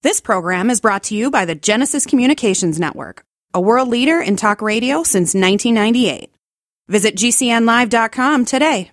This program is brought to you by the Genesis Communications Network, a world leader in talk radio since 1998. Visit GCNlive.com today.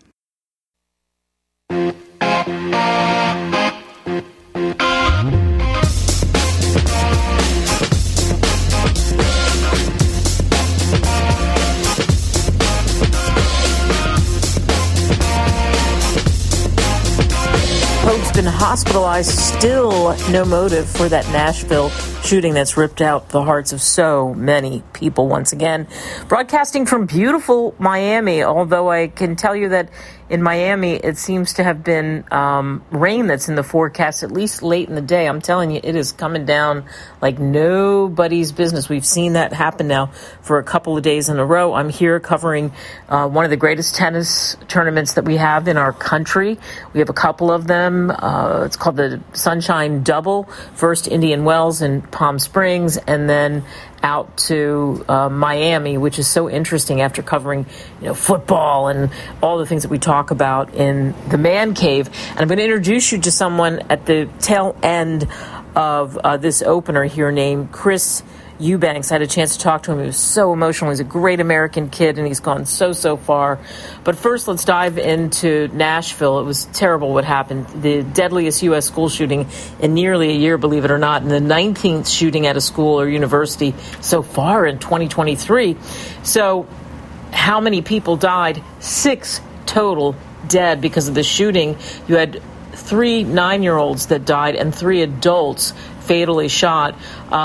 Pope's been hospitalized, still no motive for that Nashville shooting that's ripped out the hearts of so many people once again. Broadcasting from beautiful Miami, although I can tell you that in Miami it seems to have been rain that's in the forecast, at least late in the day. I'm telling you, it is coming down like nobody's business. We've seen that happen now for a couple of days in a row. I'm here covering one of the greatest tennis tournaments that we have in our country. We have a couple of them. It's called the Sunshine Double. First Indian Wells in Palm Springs, and then out to Miami, which is so interesting after covering, football and all the things that we talk about in the Man Cave. And I'm going to introduce you to someone at the tail end of this opener here named Chris Eubanks. I had a chance to talk to him. He was so emotional. He's a great American kid, and he's gone so far. But first, let's dive into Nashville. It was terrible what happened. The deadliest U.S. school shooting in nearly a year, believe it or not, and the 19th shooting at a school or university so far in 2023. So how many people died? 6 total dead because of the shooting. You had 3 9-year-olds that died and 3 adults fatally shot.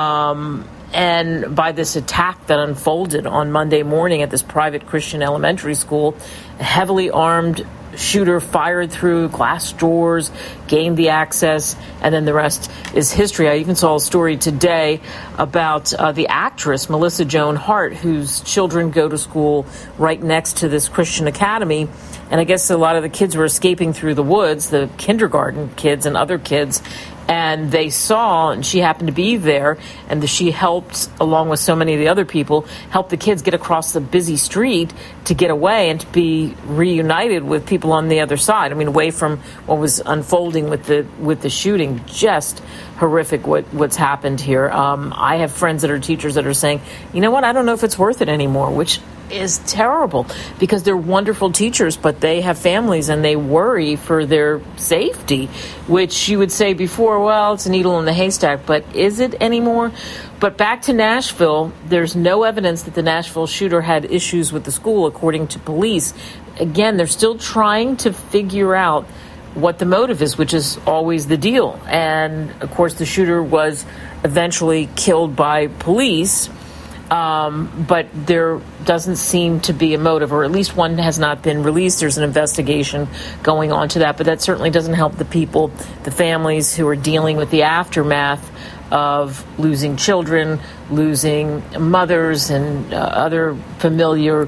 And by this attack that unfolded on Monday morning at this private Christian elementary school, a heavily armed shooter fired through glass doors, gained the access, and then the rest is history. I even saw a story today about the actress, Melissa Joan Hart, whose children go to school right next to this Christian academy. And I guess a lot of the kids were escaping through the woods, the kindergarten kids and other kids, and they saw, and she happened to be there, and she helped, along with so many of the other people, help the kids get across the busy street to get away and to be reunited with people on the other side. I mean, away from what was unfolding with the shooting. Just horrific what's happened here. I have friends that are teachers that are saying, you know what, I don't know if it's worth it anymore, which is terrible because they're wonderful teachers, but they have families and they worry for their safety, which you would say before, well, it's a needle in the haystack, but is it anymore? But back to Nashville, there's no evidence that the Nashville shooter had issues with the school, according to police. Again, they're still trying to figure out what the motive is, which is always the deal. And of course, the shooter was eventually killed by police. But there doesn't seem to be a motive, or at least one has not been released. There's an investigation going on to that, but that certainly doesn't help the people, the families who are dealing with the aftermath of losing children, losing mothers, and other familiar,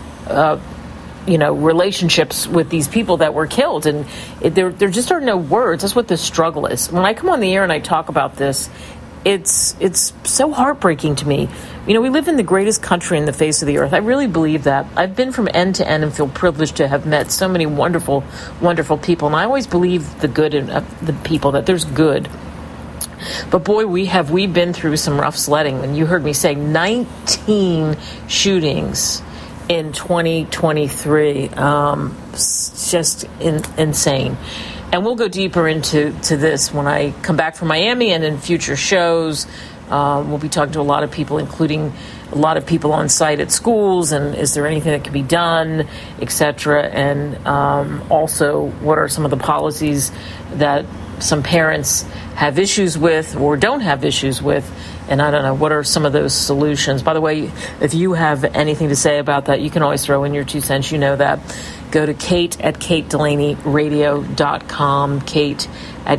relationships with these people that were killed. And there just are no words. That's what the struggle is. When I come on the air and I talk about this, it's so heartbreaking to me. We live in the greatest country in the face of the earth. I really believe that. I've been from end to end and feel privileged to have met so many wonderful, wonderful people. And I always believe the good in the people, that there's good. But boy, we've been through some rough sledding. And you heard me say 19 shootings in 2023. Just insane. And we'll go deeper into this when I come back from Miami and in future shows. We'll be talking to a lot of people, including a lot of people on site at schools, and is there anything that can be done, etc. And also, what are some of the policies that some parents have issues with or don't have issues with? And I don't know, what are some of those solutions? By the way, if you have anything to say about that, you can always throw in your 2 cents. You know that. Go to Kate at KateDelaneyRadio.com. Kate at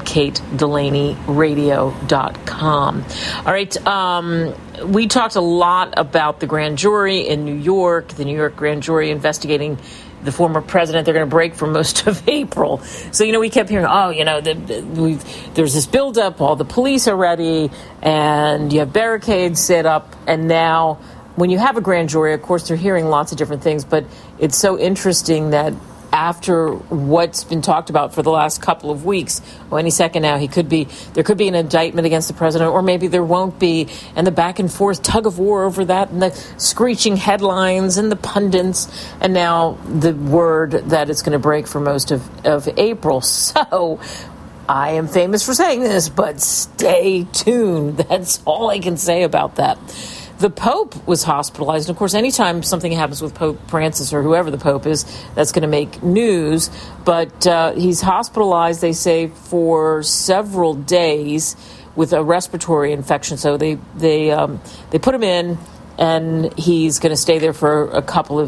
KateDelaneyRadio.com. All right. We talked a lot about the grand jury in New York, the New York grand jury investigating the former president. They're going to break for most of April. So, we kept hearing, there's this buildup, all the police are ready, and you have barricades set up. And now when you have a grand jury, of course, they're hearing lots of different things. But it's so interesting that after what's been talked about for the last couple of weeks. Well, any second now, there could be an indictment against the president, or maybe there won't be, and the back and forth tug of war over that, and the screeching headlines and the pundits, and now the word that it's going to break for most of April. So I am famous for saying this, but stay tuned. That's all I can say about that. The Pope was hospitalized. And of course, anytime something happens with Pope Francis or whoever the Pope is, that's going to make news. But he's hospitalized, they say, for several days with a respiratory infection. So they put him in, and he's going to stay there for a couple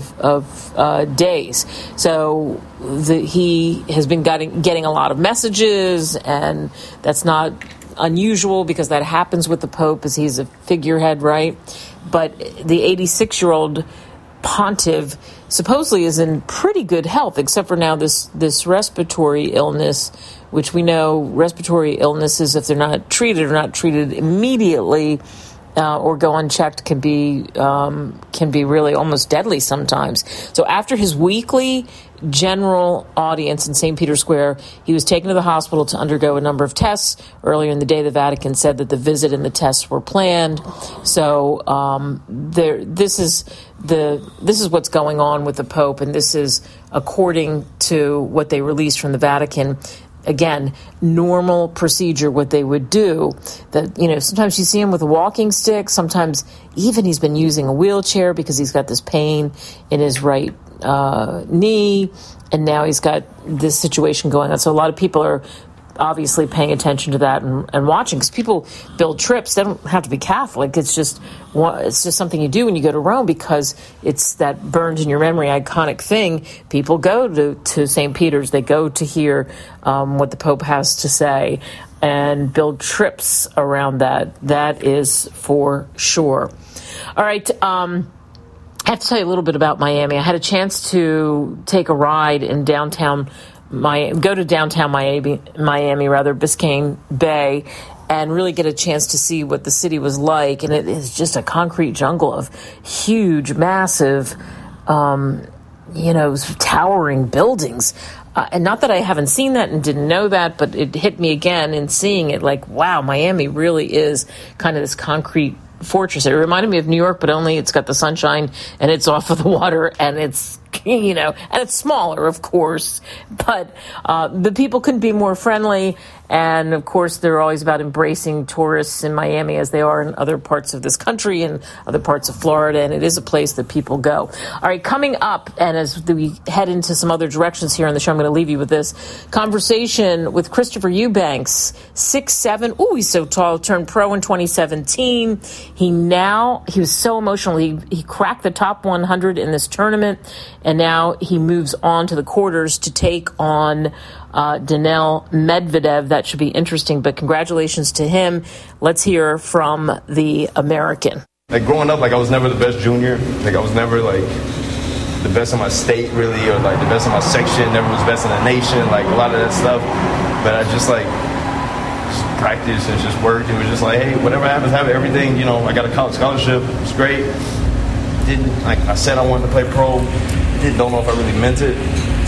of days. So he has been getting a lot of messages, and that's not unusual because that happens with the Pope, as he's a figurehead, right? But the 86-year-old pontiff supposedly is in pretty good health, except for now this respiratory illness, which we know respiratory illnesses, if they're not treated immediately or go unchecked, can be really almost deadly sometimes. So after his weekly general audience in St. Peter's Square, he was taken to the hospital to undergo a number of tests. Earlier in the day, the Vatican said that the visit and the tests were planned. So this is what's going on with the Pope, and this is according to what they released from the Vatican. Again, normal procedure, what they would do. That, sometimes you see him with a walking stick. Sometimes even he's been using a wheelchair because he's got this pain in his right knee, and now he's got this situation going on. So a lot of people are obviously paying attention to that and watching, because people build trips. They don't have to be Catholic. It's just something you do when you go to Rome, because it's that burned in your memory iconic thing. People go to St. Peter's. They go to hear what the Pope has to say and build trips around that. That is for sure. All right. I have to tell you a little bit about Miami. I had a chance to take a ride in downtown Miami, Biscayne Bay, and really get a chance to see what the city was like. And it is just a concrete jungle of huge, massive, towering buildings. And not that I haven't seen that and didn't know that, but it hit me again in seeing it, like, wow, Miami really is kind of this concrete fortress. It reminded me of New York, but only it's got the sunshine and it's off of the water, and it's, and it's smaller, of course, but the people couldn't be more friendly. And of course, they're always about embracing tourists in Miami, as they are in other parts of this country and other parts of Florida. And it is a place that people go. All right, coming up, and as we head into some other directions here on the show, I'm going to leave you with this conversation with Christopher Eubanks, 6'7". Ooh, he's so tall. Turned pro in 2017. He was so emotional. He cracked the top 100 in this tournament, and now he moves on to the quarters to take on Daniil Medvedev. That should be interesting, but congratulations to him. Let's hear from the American. Like, growing up, I was never the best junior. I was never the best in my state, really, or the best in my section. Never was best in the nation, a lot of that stuff. But I just practiced and just worked. It was just hey, whatever happens, have everything. I got a college scholarship. It's great. I said I wanted to play pro. Don't know if I really meant it.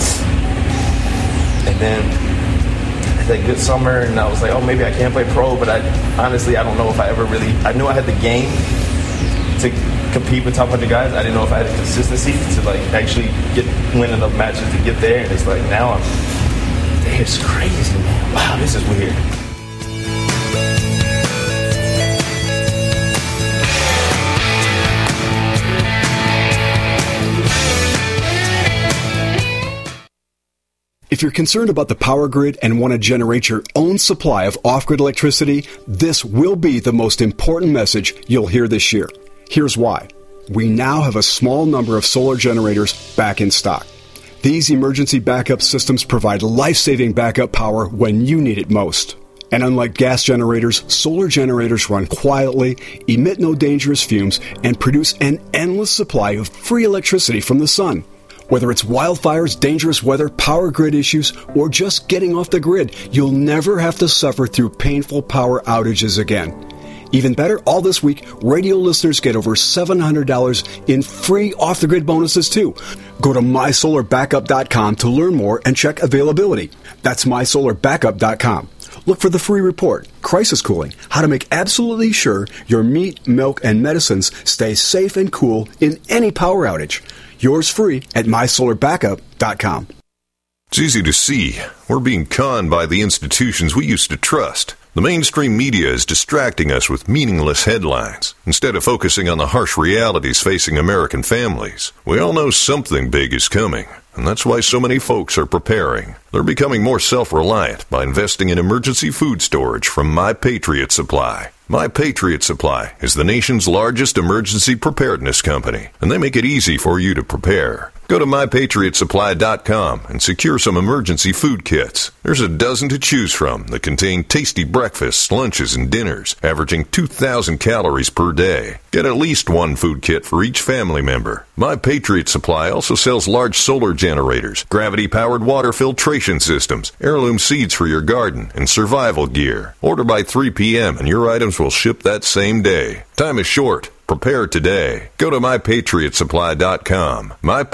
And then I had a good summer, and I was like, oh, maybe I can play pro, but I don't know if I ever really, I knew I had the game to compete with top 100 guys. I didn't know if I had the consistency to actually win enough matches to get there. And it's now it's crazy, man. Wow, this is weird. If you're concerned about the power grid and want to generate your own supply of off-grid electricity, this will be the most important message you'll hear this year. Here's why. We now have a small number of solar generators back in stock. These emergency backup systems provide life-saving backup power when you need it most. And unlike gas generators, solar generators run quietly, emit no dangerous fumes, and produce an endless supply of free electricity from the sun. Whether it's wildfires, dangerous weather, power grid issues, or just getting off the grid, you'll never have to suffer through painful power outages again. Even better, all this week, radio listeners get over $700 in free off-the-grid bonuses too. Go to mysolarbackup.com to learn more and check availability. That's mysolarbackup.com. Look for the free report, Crisis Cooling, how to make absolutely sure your meat, milk, and medicines stay safe and cool in any power outage. Yours free at mysolarbackup.com. It's easy to see. We're being conned by the institutions we used to trust. The mainstream media is distracting us with meaningless headlines instead of focusing on the harsh realities facing American families. We all know something big is coming, and that's why so many folks are preparing. They're becoming more self-reliant by investing in emergency food storage from My Patriot Supply. My Patriot Supply is the nation's largest emergency preparedness company, and they make it easy for you to prepare. Go to MyPatriotSupply.com and secure some emergency food kits. There's a dozen to choose from that contain tasty breakfasts, lunches, and dinners, averaging 2,000 calories per day. Get at least one food kit for each family member. My Patriot Supply also sells large solar generators, gravity-powered water filtration systems, heirloom seeds for your garden, and survival gear. Order by 3 p.m. and your items will ship that same day. Time is short. Prepare today. Go to MyPatriotSupply.com.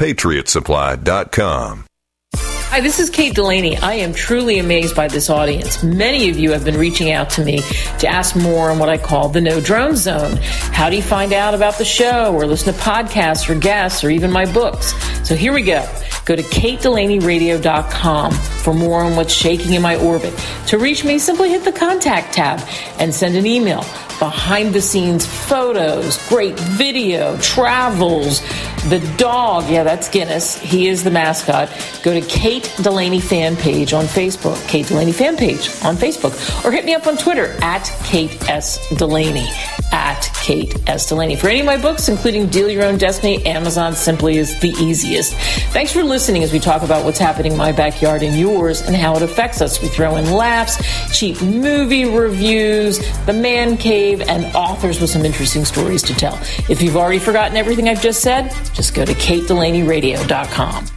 MyPatriotSupply.com. Hi, this is Kate Delaney. I am truly amazed by this audience. Many of you have been reaching out to me to ask more on what I call the No Drone Zone. How do you find out about the show or listen to podcasts or guests or even my books? So here we go. Go to KateDelaneyRadio.com for more on what's shaking in my orbit. To reach me, simply hit the contact tab and send an email. Behind-the-scenes photos, great video, travels, the dog, yeah, that's Guinness. He is the mascot. Go to Kate Delaney fan page on Facebook, Kate Delaney fan page on Facebook, or hit me up on Twitter at Kate S. Delaney, at Kate S. Delaney. For any of my books, including Deal Your Own Destiny, Amazon simply is the easiest. Thanks for listening as we talk about what's happening in my backyard and yours and how it affects us. We throw in laughs, cheap movie reviews, the man cave, and authors with some interesting stories to tell. If you've already forgotten everything I've just said, just go to KateDelaneyRadio.com.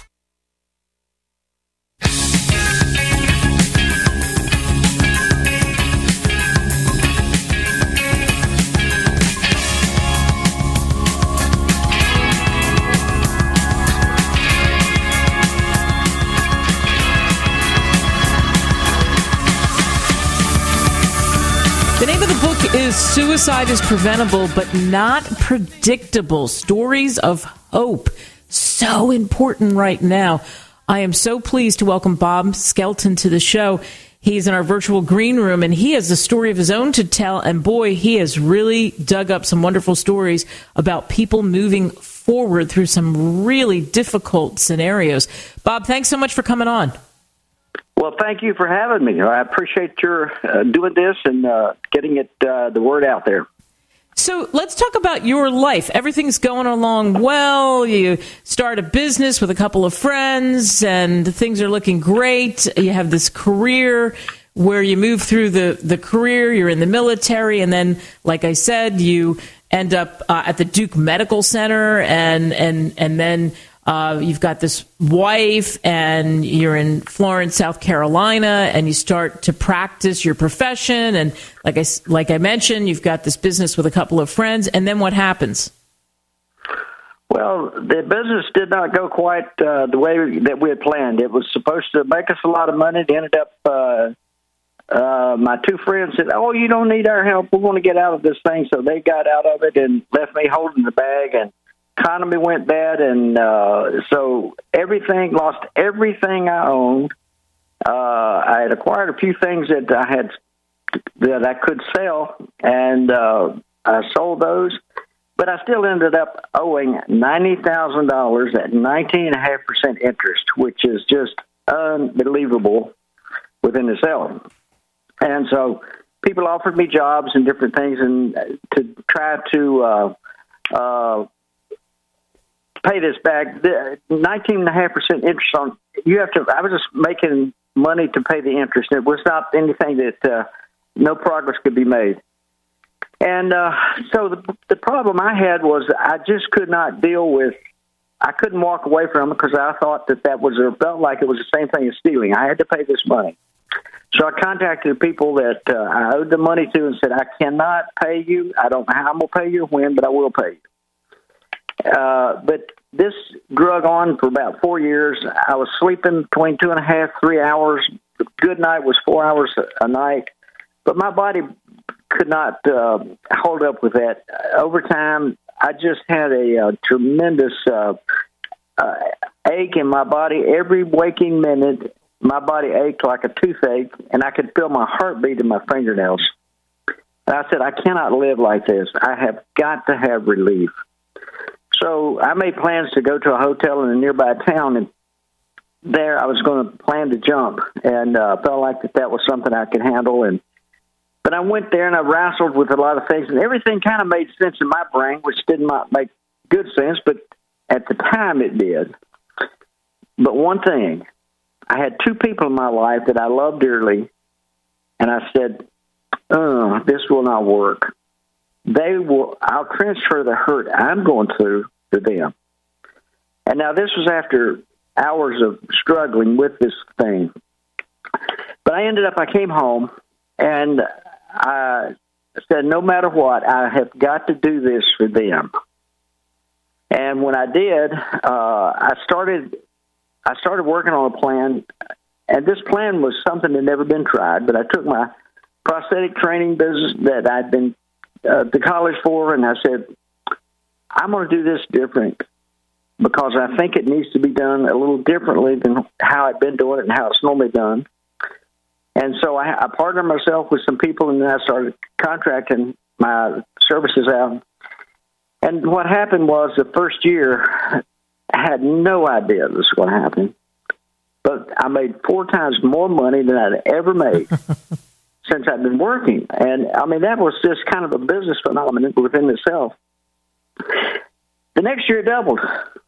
The name of the book is Suicide is Preventable but Not Predictable. Stories of Hope. So important right now. I am so pleased to welcome Bob Skelton to the show. He's in our virtual green room, and he has a story of his own to tell. And boy, he has really dug up some wonderful stories about people moving forward through some really difficult scenarios. Bob, thanks so much for coming on. Well, thank you for having me. I appreciate your doing this and getting the word out there. So let's talk about your life. Everything's going along well. You start a business with a couple of friends, and things are looking great. You have this career where you move through the career. You're in the military, and then, like I said, you end up at the Duke Medical Center, and then you've got this wife, and you're in Florence, South Carolina, and you start to practice your profession. And like I mentioned, you've got this business with a couple of friends. And then what happens? Well, the business did not go quite the way that we had planned. It was supposed to make us a lot of money. It ended up, my two friends said, "Oh, you don't need our help. We want to get out of this thing." So they got out of it and left me holding the bag, and economy went bad, and so lost everything I owned. I had acquired a few things that I could sell, and I sold those, but I still ended up owing $90,000 at 19.5% interest, which is just unbelievable within itself. And so people offered me jobs and different things, and to try to pay this back. The 19.5% interest on I was just making money to pay the interest. It was not anything that no progress could be made. And so the problem I had was I just could not deal with. I couldn't walk away from it because I thought that felt like it was the same thing as stealing. I had to pay this money. So I contacted the people that I owed the money to and said, "I cannot pay you. I don't know how I'm going to pay you or when, but I will pay you." But this drug on for about 4 years. I was sleeping between 2.5, 3 hours. Good night was 4 hours a night. But my body could not hold up with that. Over time, I just had a tremendous ache in my body. Every waking minute, my body ached like a toothache, and I could feel my heartbeat in my fingernails. And I said, I cannot live like this. I have got to have relief. So I made plans to go to a hotel in a nearby town, and there I was going to plan to jump, and felt like that was something I could handle. But I went there, and I wrestled with a lot of things, and everything kind of made sense in my brain, which did not make good sense, but at the time it did. But one thing, I had two people in my life that I loved dearly, and I said, this will not work. I'll transfer the hurt I'm going through to them. And now this was after hours of struggling with this thing. But I came home, and I said, no matter what, I have got to do this for them. And when I did, I started working on a plan, and this plan was something that had never been tried, but I took my prosthetic training business that I'd been to college for, and I said, I'm going to do this different because I think it needs to be done a little differently than how I've been doing it and how it's normally done. And so I partnered myself with some people, and then I started contracting my services out. And what happened was the first year, I had no idea this was going to happen. But I made 4 times more money than I'd ever made since I've been working. And, I mean, that was just kind of a business phenomenon within itself. The next year, it doubled.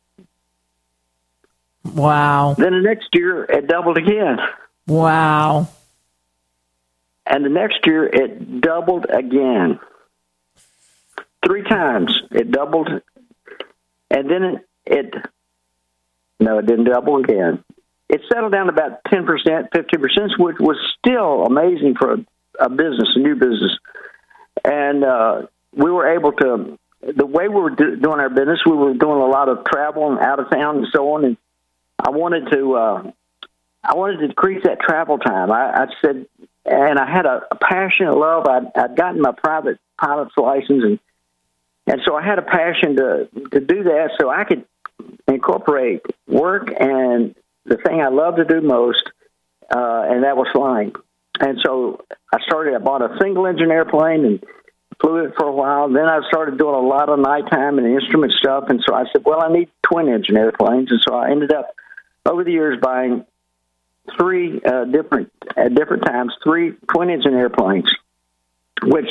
Wow. Then the next year, it doubled again. Wow. And the next year, it doubled again. 3 times it doubled. And then it didn't double again. It settled down to about 10%, 15%, which was still amazing for a business, a new business. And we were able to, the way we were doing our business, we were doing a lot of travel and out of town and so on. And I wanted to decrease that travel time. I said, and I had a passion, a love. I'd gotten my private pilot's license, and so I had a passion to do that so I could incorporate work and the thing I love to do most, and that was flying. And so I bought a single-engine airplane and flew it for a while. Then I started doing a lot of nighttime and instrument stuff, and so I said, well, I need twin-engine airplanes. And so I ended up, over the years, buying 3 different times, 3 twin-engine airplanes, which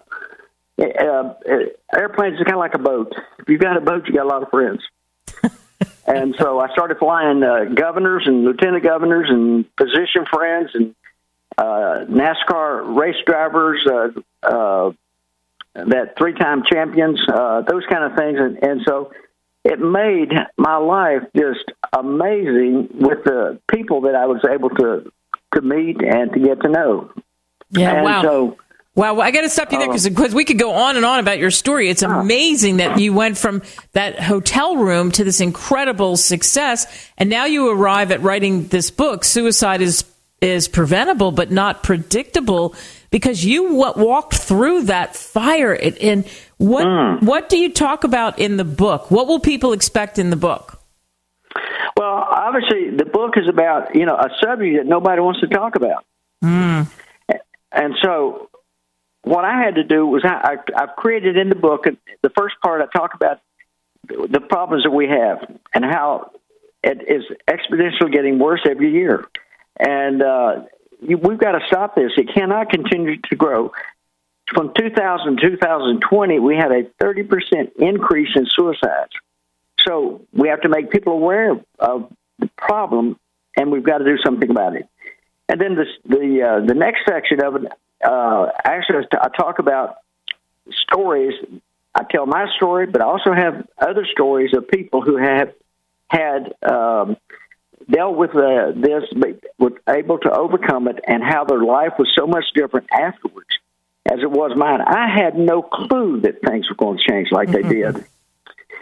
airplanes are kind of like a boat. If you've got a boat, you got a lot of friends. And so I started flying governors and lieutenant governors and physician friends and NASCAR race drivers, that 3-time champions, those kind of things. And so it made my life just amazing with the people that I was able to meet and to get to know. Yeah, and wow. So, wow, I got to stop you there because we could go on and on about your story. It's amazing that you went from that hotel room to this incredible success, and now you arrive at writing this book, Suicide is Preventable but Not Predictable, because you walked through that fire. And what do you talk about in the book? What will people expect in the book? Well, obviously, the book is about, a subject that nobody wants to talk about. And so what I had to do was I've created in the book, the first part I talk about the problems that we have and how it is exponentially getting worse every year. And we've got to stop this. It cannot continue to grow. From 2000 to 2020, we had a 30% increase in suicides. So we have to make people aware of the problem, and we've got to do something about it. And then the next section of it, actually, I talk about stories. I tell my story, but I also have other stories of people who have had dealt with this, but were able to overcome it, and how their life was so much different afterwards as it was mine. I had no clue that things were going to change like they did.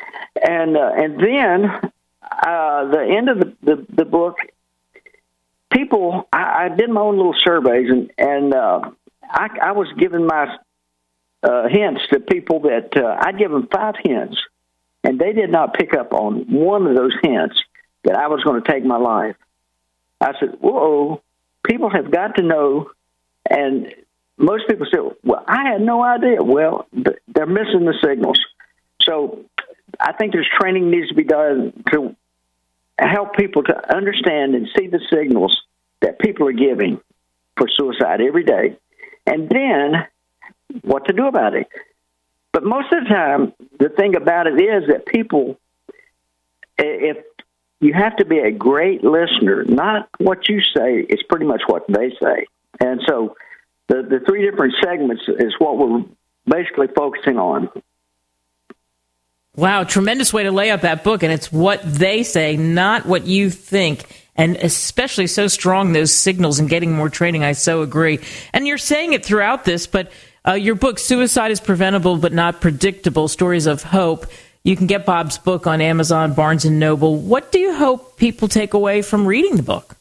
And then the end of the book, people, I did my own little surveys, and I was giving my hints to people that I'd give them 5 hints, and they did not pick up on one of those hints that I was going to take my life. I said, whoa, people have got to know. And most people say, well, I had no idea. Well, they're missing the signals. So I think there's training needs to be done to help people to understand and see the signals that people are giving for suicide every day, and then what to do about it. But most of the time, the thing about it is that people, if you have to be a great listener, not what you say, it's pretty much what they say. And so the 3 different segments is what we're basically focusing on. Wow, tremendous way to lay out that book, and it's what they say, not what you think, and especially so strong, those signals and getting more training. I so agree. And you're saying it throughout this, but your book, Suicide is Preventable but Not Predictable, Stories of Hope, you can get Bob's book on Amazon, Barnes & Noble. What do you hope people take away from reading the book?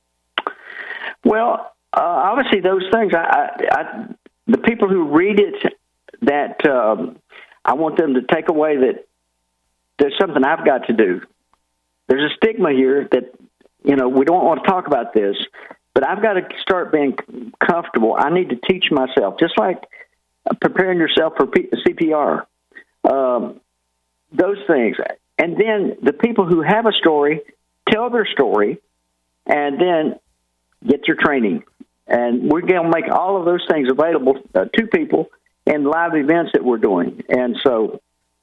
Well, obviously those things, the people who read it, that I want them to take away that there's something I've got to do. There's a stigma here that, we don't want to talk about this, but I've got to start being comfortable. I need to teach myself, just like preparing yourself for CPR, those things. And then the people who have a story, tell their story, and then get your training. And we're going to make all of those things available to people in live events that we're doing. And so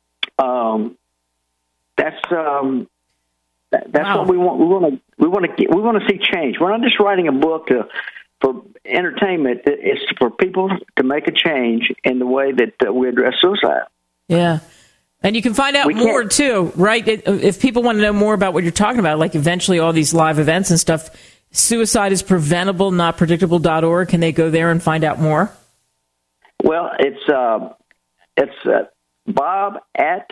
that's wow. what we want. We want to see change. We're not just writing a book for entertainment. It's for people to make a change in the way that we address suicide. Yeah. And you can find out more, too, right? If people want to know more about what you're talking about, like eventually all these live events and stuff, Suicide is Preventable, Not Predictable.org. Can they go there and find out more? Well, it's Bob at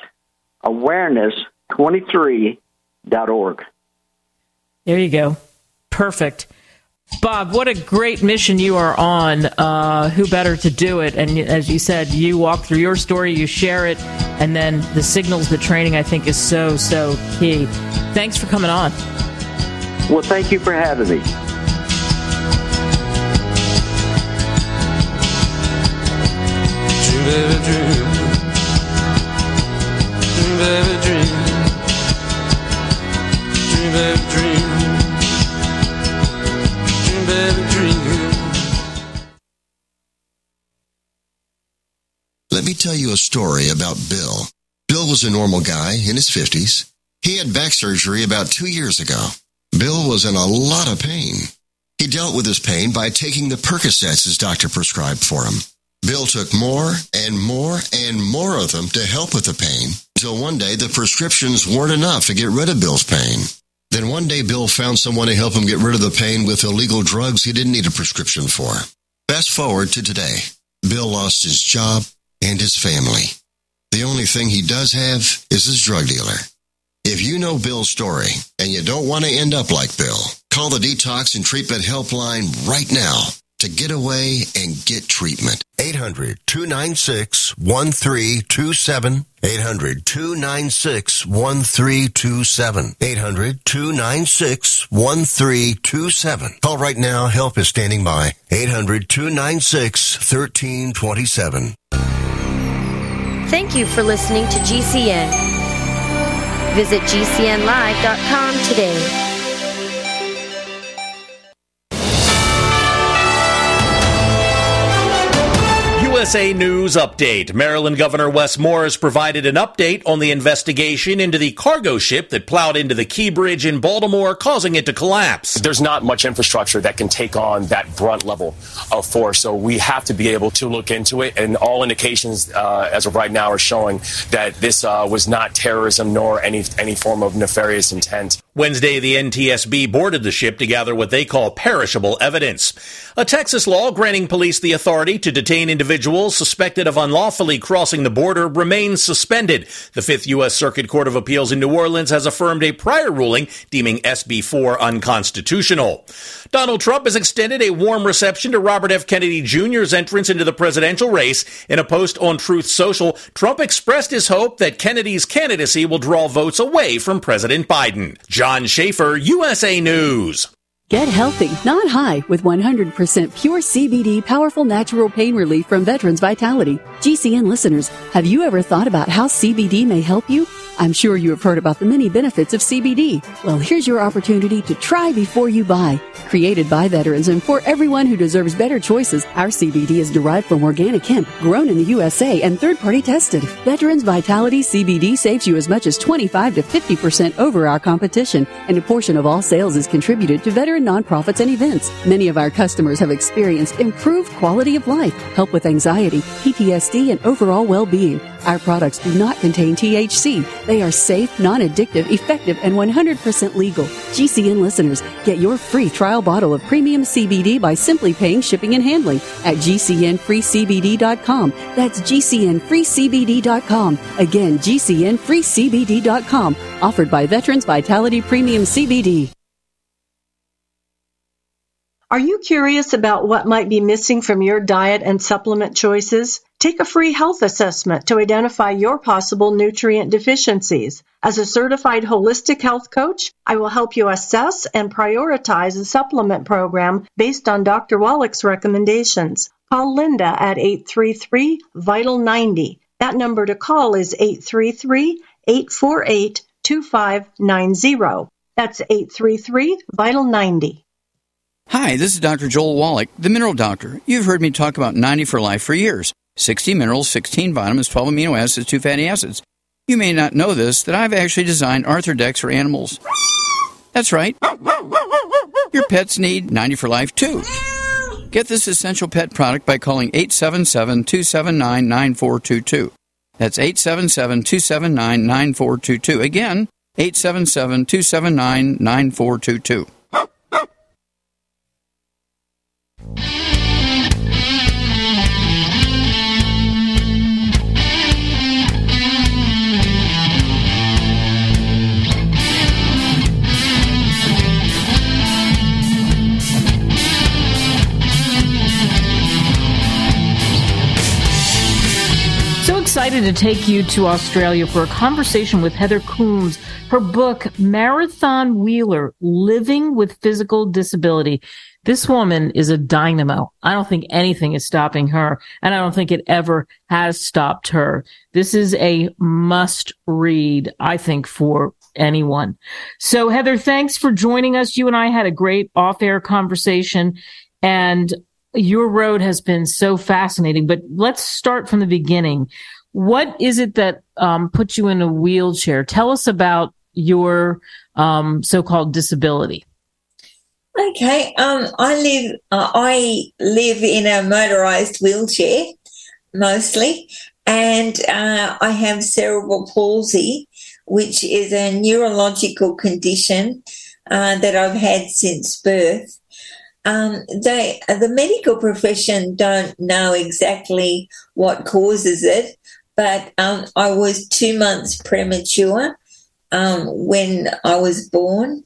awareness23.org. There you go. Perfect. Bob, what a great mission you are on. Who better to do it? And as you said, you walk through your story, you share it, and then the signals, the training, I think is so, so key. Thanks for coming on. Well, thank you for having me. Dream, baby, dream. Dream, baby, dream. Dream, baby, dream. Dream, baby, dream. Let me tell you a story about Bill. Bill was a normal guy in his 50s. He had back surgery about 2 years ago. Bill was in a lot of pain. He dealt with his pain by taking the Percocets his doctor prescribed for him. Bill took more and more and more of them to help with the pain, until one day the prescriptions weren't enough to get rid of Bill's pain. Then one day Bill found someone to help him get rid of the pain with illegal drugs he didn't need a prescription for. Fast forward to today. Bill lost his job and his family. The only thing he does have is his drug dealer. If you know Bill's story and you don't want to end up like Bill, call the Detox and Treatment Helpline right now to get away and get treatment. 800-296-1327. 800-296-1327. 800-296-1327. Call right now. Help is standing by. 800-296-1327. Thank you for listening to GCN. Visit GCNlive.com today. USA News Update. Maryland Governor Wes Moore provided an update on the investigation into the cargo ship that plowed into the Key Bridge in Baltimore, causing it to collapse. There's not much infrastructure that can take on that brunt level of force, so we have to be able to look into it, and all indications as of right now are showing that this was not terrorism nor any form of nefarious intent. Wednesday, the NTSB boarded the ship to gather what they call perishable evidence. A Texas law granting police the authority to detain individuals suspected of unlawfully crossing the border remains suspended. The Fifth U.S. Circuit Court of Appeals in New Orleans has affirmed a prior ruling deeming SB 4 unconstitutional. Donald Trump has extended a warm reception to Robert F. Kennedy Jr.'s entrance into the presidential race. In a post on Truth Social, Trump expressed his hope that Kennedy's candidacy will draw votes away from President Biden. John Schaefer, USA News. Get healthy, not high, with 100% pure CBD powerful natural pain relief from Veterans Vitality. GCN listeners, have you ever thought about how CBD may help you? I'm sure you have heard about the many benefits of CBD. Well, here's your opportunity to try before you buy. Created by veterans and for everyone who deserves better choices, our CBD is derived from organic hemp, grown in the USA and third-party tested. Veterans Vitality CBD saves you as much as 25 to 50% over our competition, and a portion of all sales is contributed to veteran nonprofits and events. Many of our customers have experienced improved quality of life, help with anxiety, PTSD, and overall well-being. Our products do not contain THC. They are safe, non-addictive, effective, and 100% legal. GCN listeners, get your free trial bottle of premium CBD by simply paying shipping and handling at GCNFreeCBD.com. That's GCNFreeCBD.com. Again, GCNFreeCBD.com. Offered by Veterans Vitality Premium CBD. Are you curious about what might be missing from your diet and supplement choices? Take a free health assessment to identify your possible nutrient deficiencies. As a certified holistic health coach, I will help you assess and prioritize a supplement program based on Dr. Wallach's recommendations. Call Linda at 833-VITAL-90. That number to call is 833-848-2590. That's 833-VITAL-90. Hi, this is Dr. Joel Wallach, the Mineral Doctor. You've heard me talk about 90 for Life for years. 60 minerals, 16 vitamins, 12 amino acids, 2 fatty acids. You may not know this, that I've actually designed Arthrodex for animals. That's right. Your pets need 90 for Life, too. Get this essential pet product by calling 877-279-9422. That's 877-279-9422. Again, 877-279-9422. Excited to take you to Australia for a conversation with Heather Coombs. Her book, Marathon Wheeler, Living with Physical Disability. This woman is a dynamo. I don't think anything is stopping her, and I don't think it ever has stopped her. This is a must read, I think, for anyone. So, Heather, thanks for joining us. You and I had a great off-air conversation, and your road has been so fascinating. But let's start from the beginning. What is it that put you in a wheelchair? Tell us about your so-called disability. Okay, I live in a motorised wheelchair mostly, and I have cerebral palsy, which is a neurological condition that I've had since birth. The medical profession don't know exactly what causes it, but I was 2 months premature when I was born,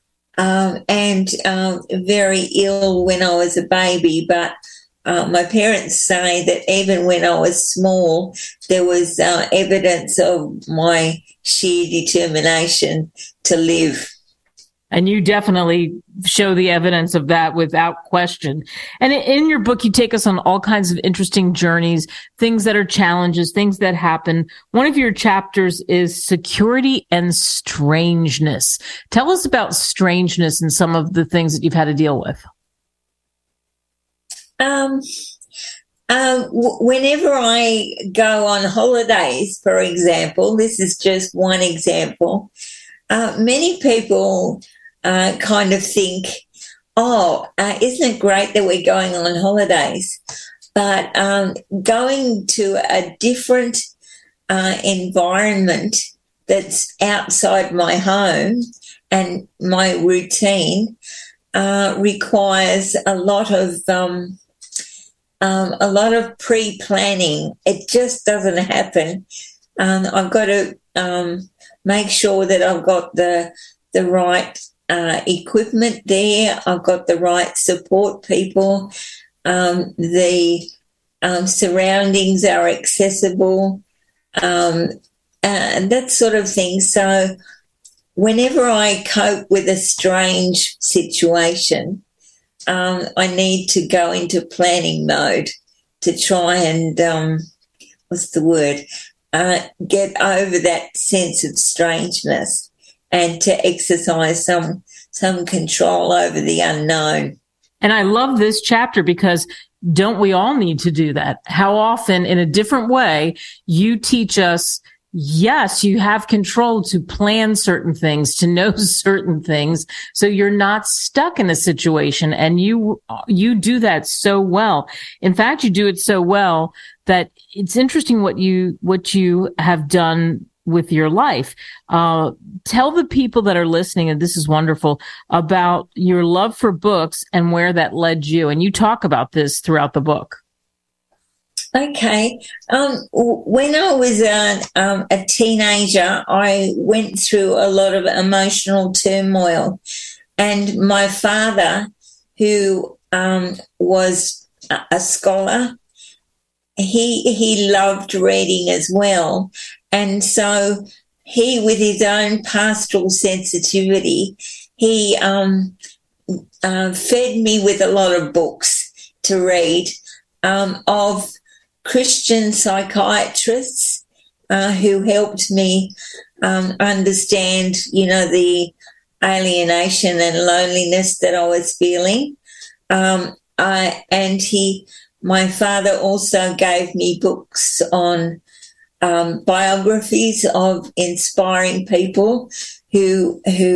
and very ill when I was a baby. But my parents say that even when I was small, there was evidence of my sheer determination to live. And you definitely show the evidence of that without question. And in your book, you take us on all kinds of interesting journeys, things that are challenges, things that happen. One of your chapters is security and strangeness. Tell us about strangeness and some of the things that you've had to deal with. Whenever I go on holidays, for example, this is just one example, many people kind of think, isn't it great that we're going on holidays? But going to a different environment that's outside my home and my routine requires a lot of pre-planning. It just doesn't happen. I've got to make sure that I've got the right equipment there. I've got the right support people. The surroundings are accessible, and that sort of thing. So whenever I cope with a strange situation, I need to go into planning mode to try and, get over that sense of strangeness and to exercise some control over the unknown. And I love this chapter because don't we all need to do that? How often, in a different way, you teach us, yes, you have control to plan certain things, to know certain things, so you're not stuck in a situation. And you do that so well. In fact, you do it so well that it's interesting what you have done with your life. Tell the people that are listening, and this is wonderful, about your love for books and where that led you. And you talk about this throughout the book. Okay. When I was a teenager, I went through a lot of emotional turmoil. And my father, who was a scholar, he loved reading as well. And so he, with his own pastoral sensitivity, he fed me with a lot of books to read of Christian psychiatrists who helped me understand, the alienation and loneliness that I was feeling. My father also gave me books on biographies of inspiring people who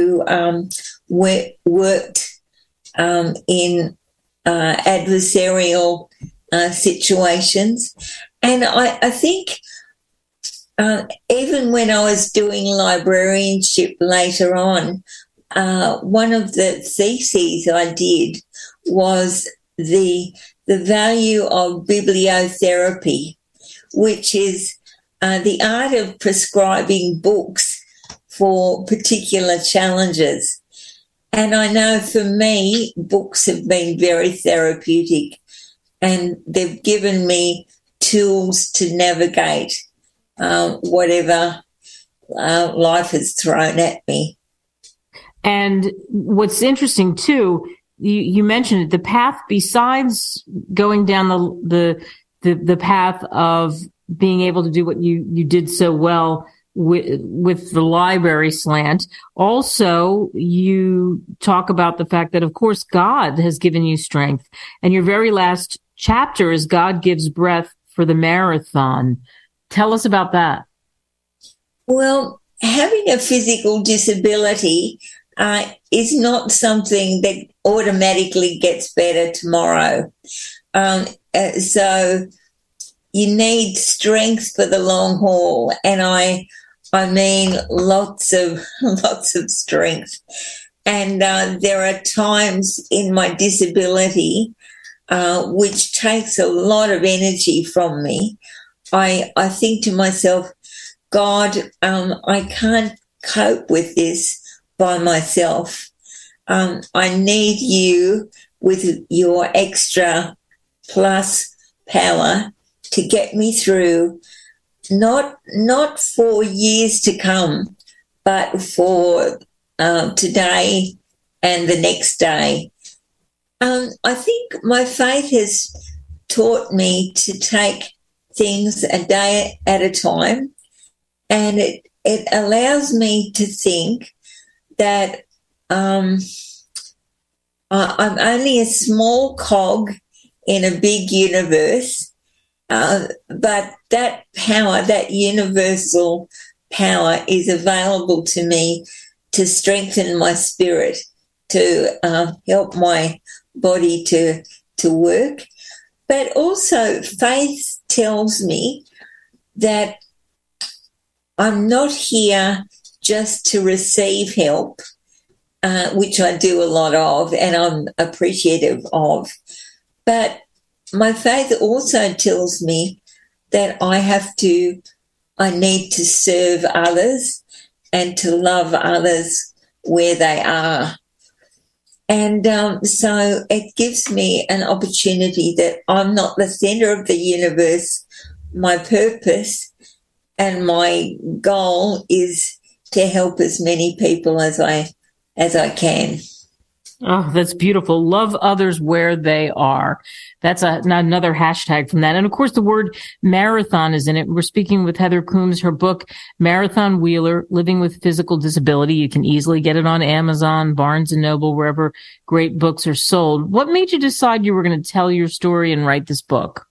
worked in adversarial situations. And I think even when I was doing librarianship later on, one of the theses I did was the value of bibliotherapy, which is the art of prescribing books for particular challenges. And I know for me, books have been very therapeutic, and they've given me tools to navigate whatever life has thrown at me. And what's interesting too, you mentioned the path, besides going down the path of being able to do what you did so well with the library slant. Also, you talk about the fact that, of course, God has given you strength. And your very last chapter is God gives breath for the marathon. Tell us about that. Well, having a physical disability is not something that automatically gets better tomorrow. So you need strength for the long haul, and I mean lots of strength. And there are times in my disability which takes a lot of energy from me. I think to myself, God, I can't cope with this by myself. I need you with your extra plus power to get me through, not for years to come, but for today and the next day. I think my faith has taught me to take things a day at a time, and it allows me to think that I'm only a small cog in a big universe, but that power, that universal power, is available to me to strengthen my spirit, to help my body to work. But also faith tells me that I'm not here just to receive help, which I do a lot of and I'm appreciative of. But my faith also tells me that I need to serve others and to love others where they are. And so it gives me an opportunity that I'm not the center of the universe. My purpose and my goal is to help as many people as I can. Oh, that's beautiful. Love others where they are. That's another hashtag from that. And of course, the word marathon is in it. We're speaking with Heather Coombs, her book, Marathon Wheeler, Living with Physical Disability. You can easily get it on Amazon, Barnes & Noble, wherever great books are sold. What made you decide you were going to tell your story and write this book?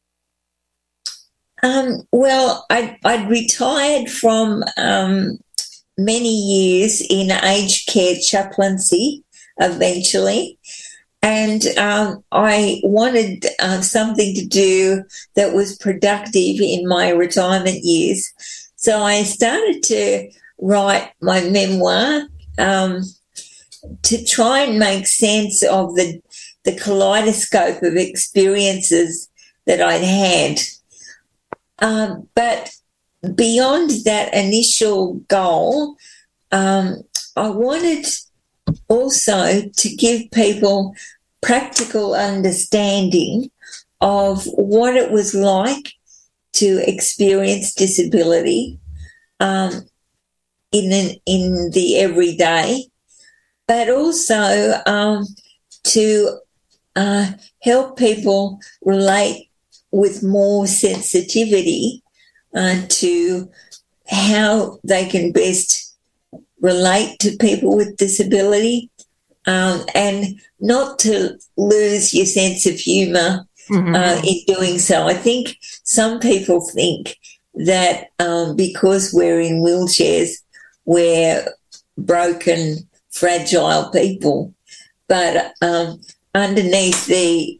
Well, I'd retired from many years in aged care chaplaincy eventually. And I wanted something to do that was productive in my retirement years. So I started to write my memoir to try and make sense of the kaleidoscope of experiences that I'd had. But beyond that initial goal, I wanted also to give people practical understanding of what it was like to experience disability in the everyday, but also to help people relate with more sensitivity to how they can best relate to people with disability, and not to lose your sense of humour in doing so. I think some people think that because we're in wheelchairs, we're broken, fragile people. But underneath the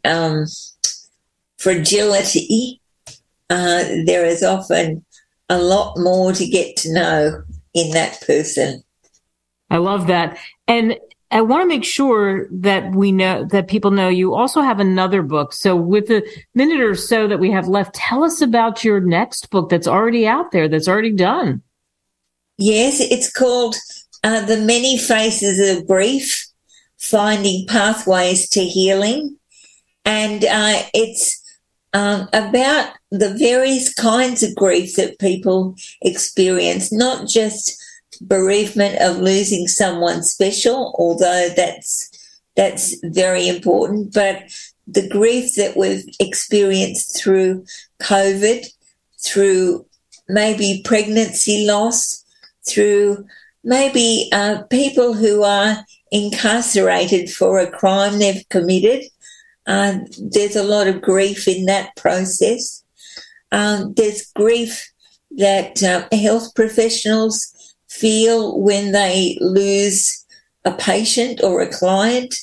fragility, there is often a lot more to get to know in that person. I love that. And I want to make sure that we know, that people know you also have another book. So with the minute or so that we have left, tell us about your next book that's already out there, that's already done. Yes, it's called The Many Faces of Grief, Finding Pathways to Healing. And it's about the various kinds of grief that people experience, not just bereavement of losing someone special, although that's very important, but the grief that we've experienced through COVID, through maybe pregnancy loss, through maybe people who are incarcerated for a crime they've committed. There's a lot of grief in that process. There's grief that health professionals feel when they lose a patient or a client.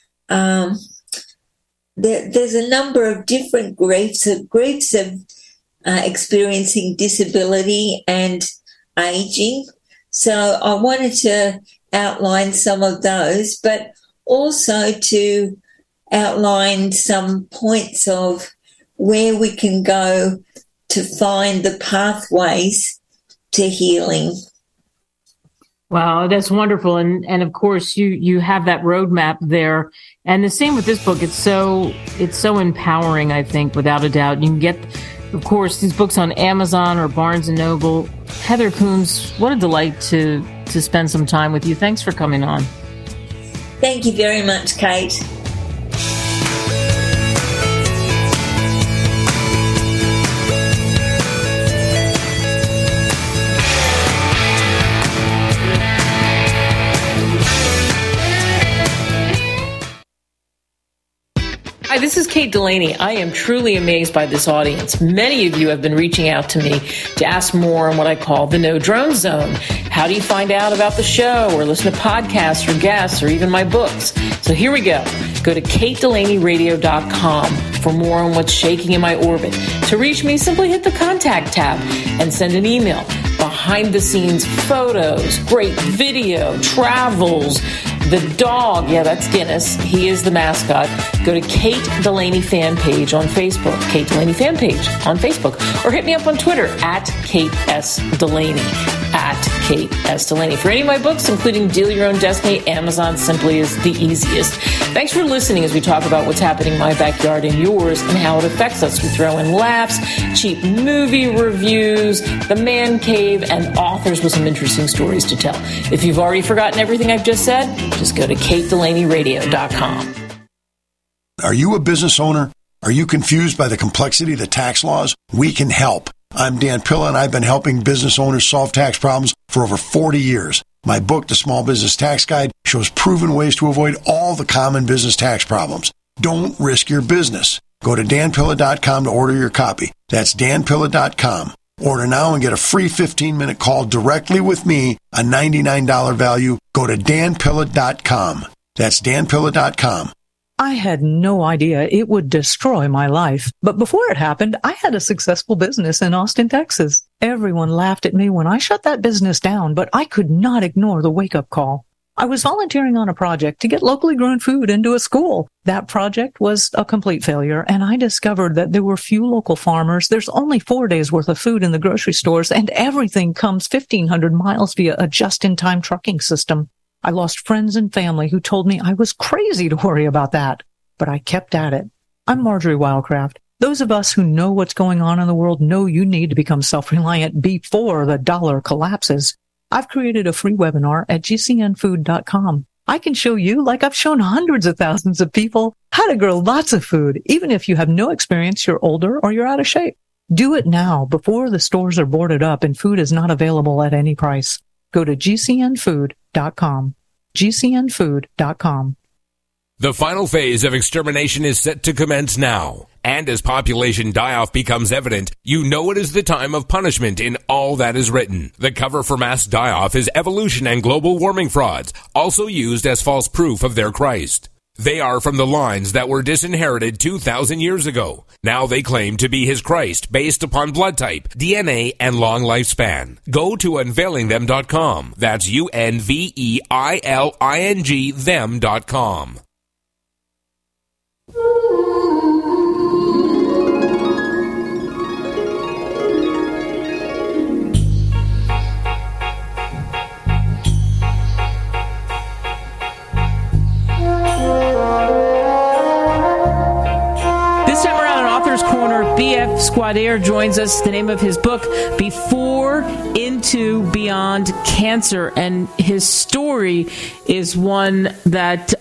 There's a number of different griefs of experiencing disability and aging. So I wanted to outline some of those, but also to outline some points of where we can go to find the pathways to healing. Wow, that's wonderful. And of course you have that roadmap there. And the same with this book. It's so empowering, I think, without a doubt. You can get, of course, these books on Amazon or Barnes & Noble. Heather Coombs, what a delight to spend some time with you. Thanks for coming on. Thank you very much, Kate. Hi, this is Kate Delaney. I am truly amazed by this audience. Many of you have been reaching out to me to ask more on what I call the No Drone Zone. How do you find out about the show or listen to podcasts or guests or even my books? So here we go. Go to KateDelaneyRadio.com for more on what's shaking in my orbit. To reach me, simply hit the contact tab and send an email. Behind the scenes photos, great video, travels, The dog, yeah, that's Guinness. He is the mascot. Go to Kate Delaney fan page on Facebook. Kate Delaney fan page on Facebook. Or hit me up on Twitter at Kate S. Delaney. At Kate S. Delaney. For any of my books, including Deal Your Own Destiny, Amazon simply is the easiest. Thanks for listening as we talk about what's happening in my backyard and yours and how it affects us. We throw in laughs, cheap movie reviews, the man cave, and authors with some interesting stories to tell. If you've already forgotten everything I've just said, just go to KateDelaneyRadio.com. Are you a business owner? Are you confused by the complexity of the tax laws? We can help. I'm Dan Pilla, and I've been helping business owners solve tax problems for over 40 years. My book, The Small Business Tax Guide, shows proven ways to avoid all the common business tax problems. Don't risk your business. Go to danpilla.com to order your copy. That's danpilla.com. Order now and get a free 15-minute call directly with me, a $99 value. Go to danpilla.com. That's danpilla.com. I had no idea it would destroy my life. But before it happened, I had a successful business in Austin, Texas. Everyone laughed at me when I shut that business down, but I could not ignore the wake-up call. I was volunteering on a project to get locally grown food into a school. That project was a complete failure, and I discovered that there were few local farmers. There's only 4 days worth of food in the grocery stores, and everything comes 1,500 miles via a just-in-time trucking system. I lost friends and family who told me I was crazy to worry about that, but I kept at it. I'm Marjorie Wildcraft. Those of us who know what's going on in the world know you need to become self-reliant before the dollar collapses. I've created a free webinar at gcnfood.com. I can show you, like I've shown hundreds of thousands of people, how to grow lots of food, even if you have no experience, you're older, or you're out of shape. Do it now before the stores are boarded up and food is not available at any price. Go to gcnfood.com. gcnfood.com. The final phase of extermination is set to commence now. And as population die-off becomes evident, you know it is the time of punishment in all that is written. The cover for mass die-off is evolution and global warming frauds, also used as false proof of their Christ. They are from the lines that were disinherited 2,000 years ago. Now they claim to be his Christ based upon blood type, DNA, and long lifespan. Go to unveilingthem.com. That's UNVEILING them.com. B.F. Squadere joins us. The name of his book, Before, Into, Beyond Cancer. And his story is one that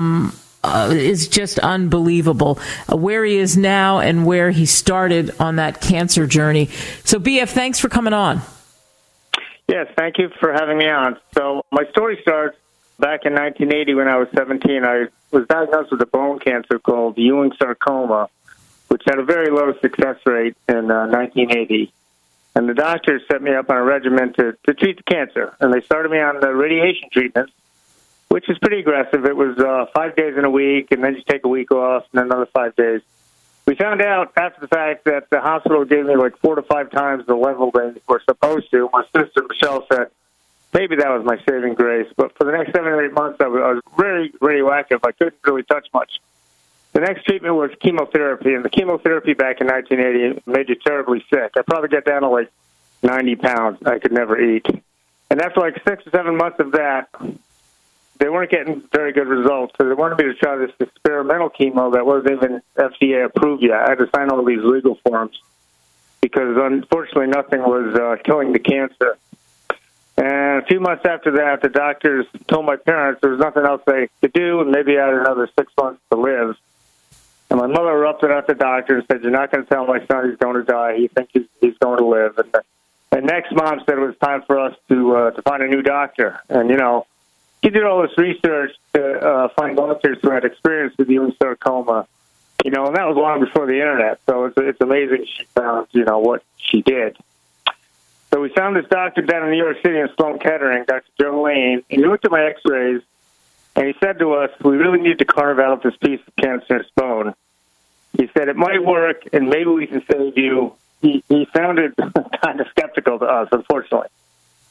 is just unbelievable. Where he is now and where he started on that cancer journey. So, B.F., thanks for coming on. Yes, thank you for having me on. So my story starts back in 1980 when I was 17. I was diagnosed with a bone cancer called Ewing sarcoma, which had a very low success rate in 1980. And the doctors set me up on a regimen to treat the cancer. And they started me on the radiation treatment, which is pretty aggressive. It was 5 days in a week, and then you take a week off, and then another 5 days. We found out after the fact that the hospital gave me like 4 to 5 times the level they were supposed to. My sister, Michelle, said maybe that was my saving grace. But for the next 7 or 8 months, I was very radioactive. I couldn't really touch much. The next treatment was chemotherapy, and the chemotherapy back in 1980 made you terribly sick. I probably got down to like 90 pounds. I could never eat. And after like 6 or 7 months of that, they weren't getting very good results. So they wanted me to try this experimental chemo that wasn't even FDA approved yet. I had to sign all these legal forms because unfortunately nothing was killing the cancer. And a few months after that, the doctors told my parents there was nothing else they could do, and maybe I had another 6 months to live. And my mother erupted at the doctor and said, "You're not going to tell my son he's going to die. He thinks he's going to live." And next mom said it was time for us to find a new doctor. And, you know, she did all this research to find doctors who had experience with Ewing sarcoma, you know, and that was long before the Internet. So it's amazing she found, you know, what she did. So we found this doctor down in New York City in Sloan Kettering, Dr. Joe Lane, and he looked at my x-rays, and he said to us, "We really need to carve out this piece of cancerous bone." He said, "It might work, and maybe we can save you." He sounded kind of skeptical to us, unfortunately.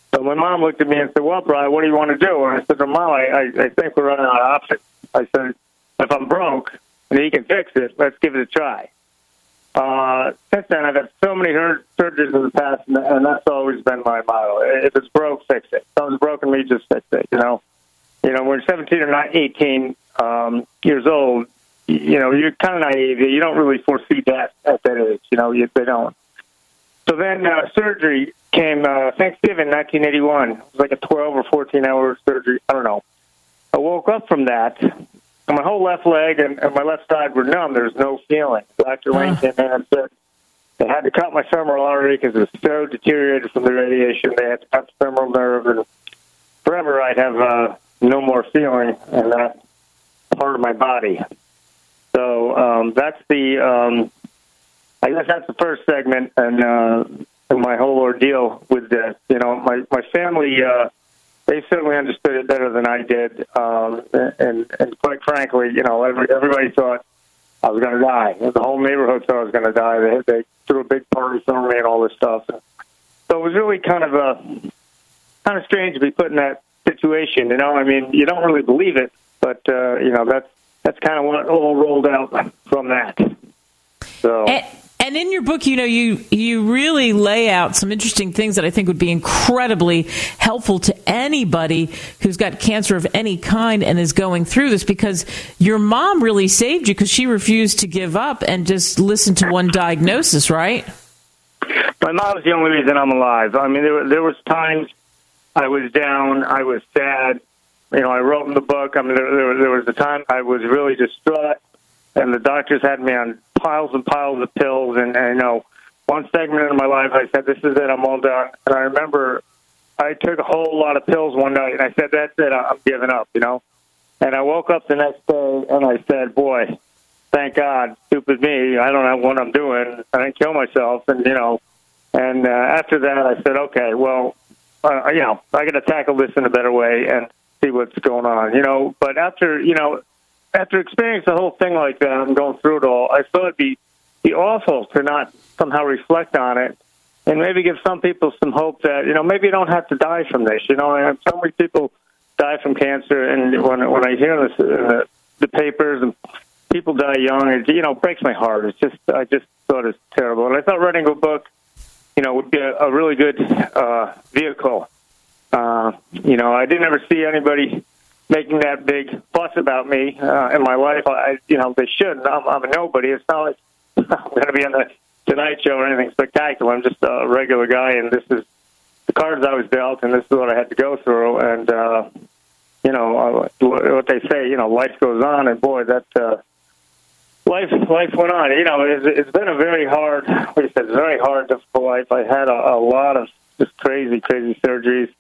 So my mom looked at me and said, well, Brian, what do you want to do? And I said, well, Mom, I think we're running out of options. I said, if I'm broke and he can fix it, let's give it a try. Since then, I've had so many surgeries in the past, and that's always been my motto. If it's broke, fix it. If something's broken me, just fix it, you know. When you're 17 or not 18 years old, you're kind of naive. You don't really foresee death at that age. They don't. So then surgery came Thanksgiving 1981. It was like a 12 or 14-hour surgery. I don't know. I woke up from that, and my whole left leg and my left side were numb. There was no feeling. Dr. Wayne came in and said they had to cut my femoral artery because it was so deteriorated from the radiation. They had to cut the femoral nerve, and forever I'd have no more feeling in that part of my body. So that's I guess that's the first segment, and my whole ordeal with this. My family, they certainly understood it better than I did, and quite frankly, everybody thought I was going to die. The whole neighborhood thought I was going to die. They threw a big party for me and all this stuff. So it was really kind of strange to be put in that situation. You don't really believe it, but that's kind of what all rolled out from that. So. And in your book, you really lay out some interesting things that I think would be incredibly helpful to anybody who's got cancer of any kind and is going through this, because your mom really saved you because she refused to give up and just listen to one diagnosis, right? My mom was the only reason I'm alive. There was times I was down, I was sad. I wrote in the book, there was a time I was really distraught, and the doctors had me on piles and piles of pills, and one segment of my life I said, this is it, I'm all done. And I remember I took a whole lot of pills one night, and I said, that's it, I'm giving up, And I woke up the next day, and I said, boy, thank God, stupid me, I don't know what I'm doing, I didn't kill myself, and after that I said, okay, well, I got to tackle this in a better way and see what's going on, But after experiencing the whole thing like that and going through it all, I thought it'd be awful to not somehow reflect on it and maybe give some people some hope that, maybe you don't have to die from this. So many people die from cancer, and when I hear this in the papers and people die young, it breaks my heart. I just thought it's terrible. And I thought writing a book, would be a really good vehicle. I didn't ever see anybody making that big fuss about me in my life. They shouldn't. I'm a nobody. It's not like I'm going to be on the Tonight Show or anything spectacular. I'm just a regular guy, and this is the cards I was dealt, and this is what I had to go through. And, what they say, life goes on, and boy, that life went on. It's been a very hard, like I said, very hard, difficult life. I had a lot of just crazy surgeries.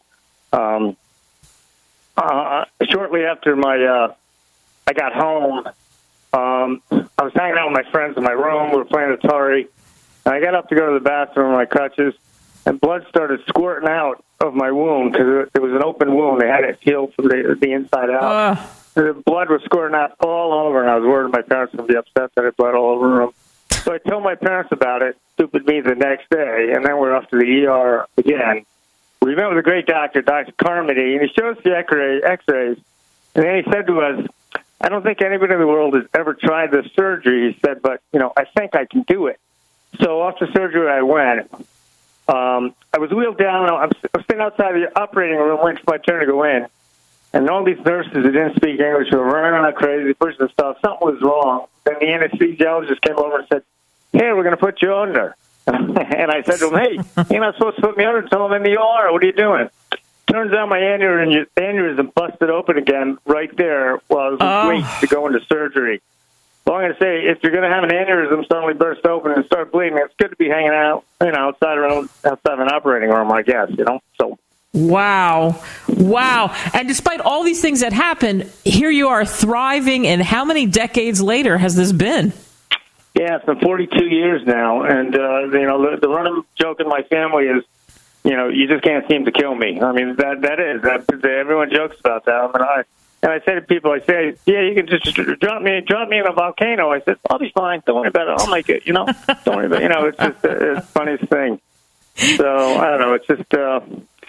Shortly after I got home, I was hanging out with my friends in my room. We were playing Atari, and I got up to go to the bathroom on my crutches, and blood started squirting out of my wound because it was an open wound. They had it healed from the inside out. The blood was squirting out all over, and I was worried my parents would be upset that I had blood all over them. So I told my parents about it, stupid me, the next day, and then we're off to the ER again. We met with a great doctor, Dr. Carmody, and he showed us the x-rays, and then he said to us, I don't think anybody in the world has ever tried this surgery, he said, but, I think I can do it. So off the surgery I went. I was wheeled down. I was sitting outside the operating room waiting for my turn to go in, and all these nurses who didn't speak English were running around crazy, pushing stuff. Something was wrong. Then the anesthesiologist came over and said, hey, we're going to put you under. And I said to him, hey, you're not supposed to put me under until I'm in the OR. What are you doing? Turns out my aneurysm busted open again right there while I was waiting to go into surgery. Well, I'm going to say, if you're going to have an aneurysm suddenly burst open and start bleeding, it's good to be hanging out, outside of an operating room, I guess, So. Wow. And despite all these things that happened, here you are thriving, and how many decades later has this been? Yeah, it's been 42 years now, and the running joke in my family is, you just can't seem to kill me. I mean, everyone jokes about that. And I say to people, yeah, you can just drop me in a volcano. I said, I'll be fine. Don't worry about it. I'll make it. Don't worry about it. It's just it's the funniest thing. So I don't know. It's just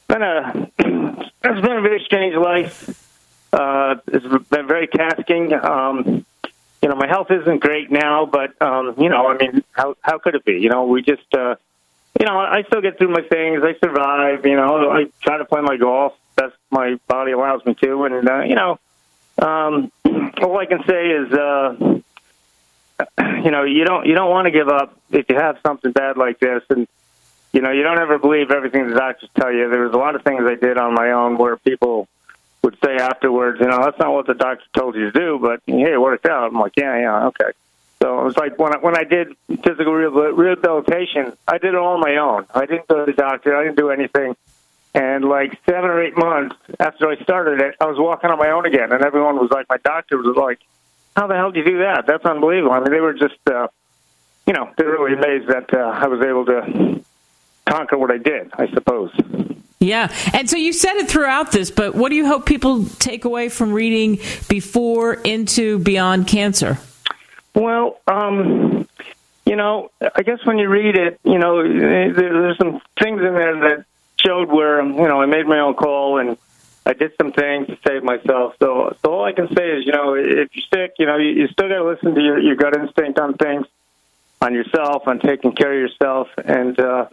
It's been a very strange life. It's been very tasking. My health isn't great now, but, how could it be? We just, I still get through my things. I survive, I try to play my golf. Best my body allows me to. And, all I can say is, you don't want to give up if you have something bad like this. And, you don't ever believe everything the doctors tell you. There was a lot of things I did on my own where people would say afterwards, that's not what the doctor told you to do, but hey, it worked out. I'm like, yeah, okay. So it was like when I did physical rehabilitation, I did it all on my own. I didn't go to the doctor. I didn't do anything. And like 7 or 8 months after I started it, I was walking on my own again, and everyone was like, my doctor was like, how the hell did you do that? That's unbelievable. I mean, they were just, they're really amazed that I was able to conquer what I did, I suppose. Yeah. And so you said it throughout this, but what do you hope people take away from reading Before, Into, Beyond Cancer? Well, I guess when you read it, there's some things in there that showed where, I made my own call and I did some things to save myself. So all I can say is, if you're sick, you still got to listen to your gut instinct on things, on yourself, on taking care of yourself. And,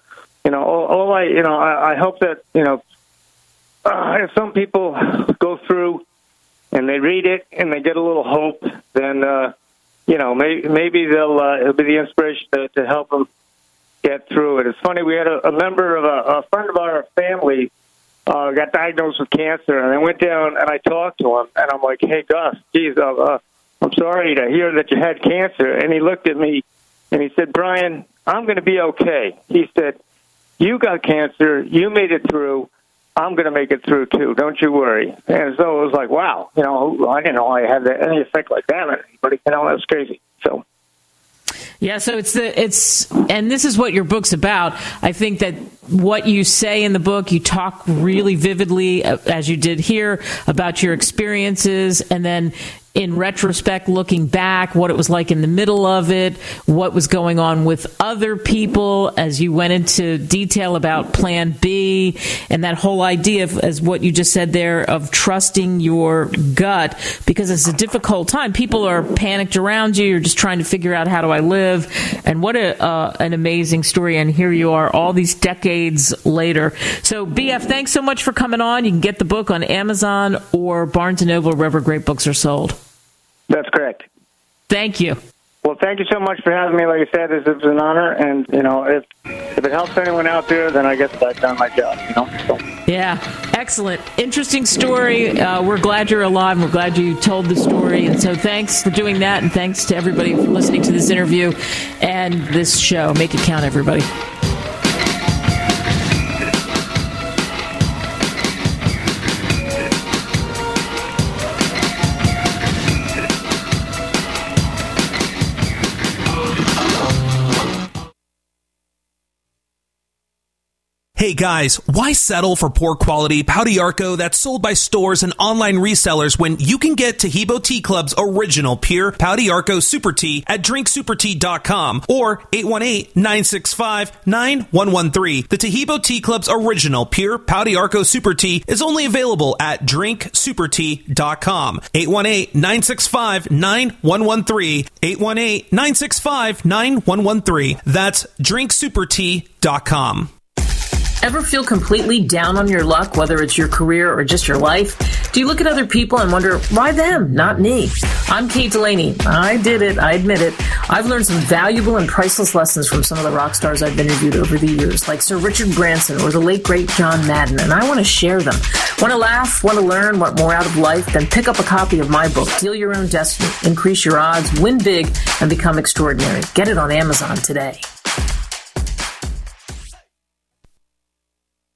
I hope that, if some people go through and they read it and they get a little hope, then, maybe it'll be the inspiration to help them get through it. It's funny, we had a member of a friend of our family got diagnosed with cancer, and I went down and I talked to him, and I'm like, hey, Gus, geez, I'm sorry to hear that you had cancer. And he looked at me and he said, Brian, I'm going to be okay. He said, you got cancer, you made it through, I'm going to make it through too, don't you worry. And so it was like, wow, I didn't know I had any effect like that on anybody. That was crazy. So. Yeah, so and this is what your book's about. I think that what you say in the book, you talk really vividly, as you did here, about your experiences, and then in retrospect, looking back, what it was like in the middle of it, what was going on with other people, as you went into detail about Plan B, and that whole idea of, as what you just said there, of trusting your gut, because it's a difficult time. People are panicked around you. You're just trying to figure out, how do I live? And what an amazing story. And here you are all these decades later. So, BF, thanks so much for coming on. You can get the book on Amazon or Barnes & Noble, wherever great books are sold. That's correct. Thank you. Well, thank you so much for having me. Like I said, this is an honor, and if it helps anyone out there, then I guess I've done my job. So. Yeah, excellent, interesting story. We're glad you're alive. We're glad you told the story, and so thanks for doing that, and thanks to everybody for listening to this interview and this show. Make it count, everybody. Hey guys, why settle for poor quality Pau d'Arco that's sold by stores and online resellers when you can get Taheebo Tea Club's original pure Pau d'Arco Super Tea at drinksupertea.com or 818-965-9113. The Taheebo Tea Club's original pure Pau d'Arco Super Tea is only available at drinksupertea.com. 818-965-9113. 818-965-9113. That's drinksupertea.com. Ever feel completely down on your luck, whether it's your career or just your life? Do you look at other people and wonder, why them, not me? I'm Kate Delaney. I did it. I admit it. I've learned some valuable and priceless lessons from some of the rock stars I've interviewed over the years, like Sir Richard Branson or the late, great John Madden, and I want to share them. Want to laugh? Want to learn? Want more out of life? Then pick up a copy of my book, Deal Your Own Destiny, Increase Your Odds, Win Big, and Become Extraordinary. Get it on Amazon today.